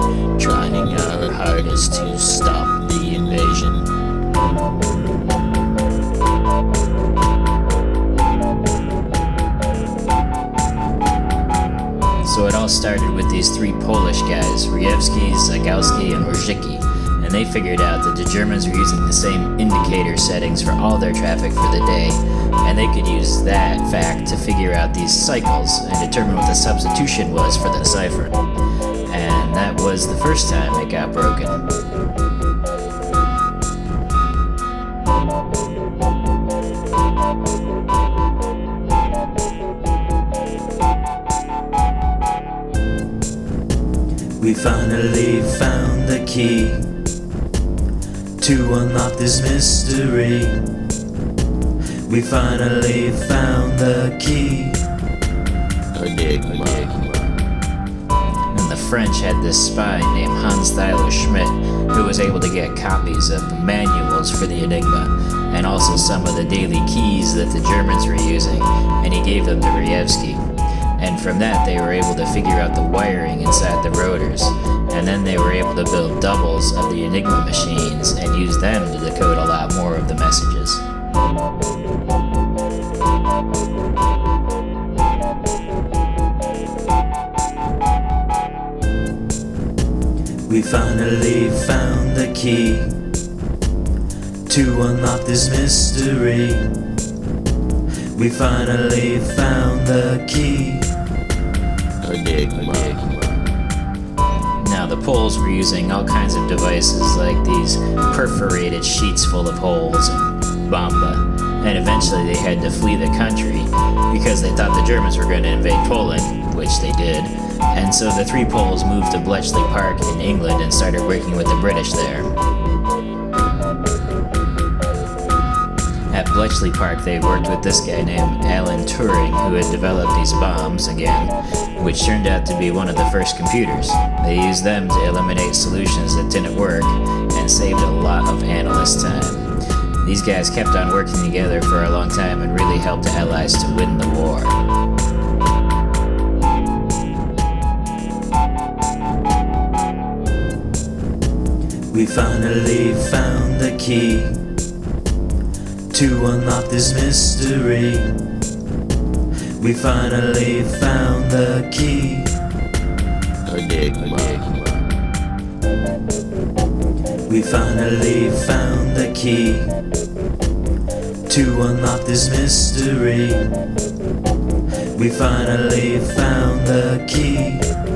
trying our hardest to stop the invasion. So it all started with these three Polish guys, Rejewski, Zagowski, and Orzicki, and they figured out that the Germans were using the same indicator settings for all their traffic for the day, and they could use that fact to figure out these cycles and determine what the substitution was for the cipher. And that was the first time it got broken. We finally found the key to unlock this mystery. We finally found the key. Enigma. And the French had this spy named Hans Thilo Schmidt who was able to get copies of the manuals for the Enigma and also some of the daily keys that the Germans were using, and he gave them to Rejewski. And from that they were able to figure out the wiring inside the rotors, and then they were able to build doubles of the Enigma machines and use them to decode a lot more of the messages. We finally found the key to unlock this mystery. We finally found the key. Enigma. Now the Poles were using all kinds of devices like these perforated sheets full of holes and bomba, and eventually they had to flee the country because they thought the Germans were going to invade Poland, which they did. And so the three Poles moved to Bletchley Park in England and started working with the British there. At Bletchley Park, they worked with this guy named Alan Turing, who had developed these bombs again, which turned out to be one of the first computers. They used them to eliminate solutions that didn't work and saved a lot of analyst time. These guys kept on working together for a long time and really helped the Allies to win the war. We finally found the key to unlock this mystery. We finally found the key. Enigma. We finally found the key to unlock this mystery. We finally found the key.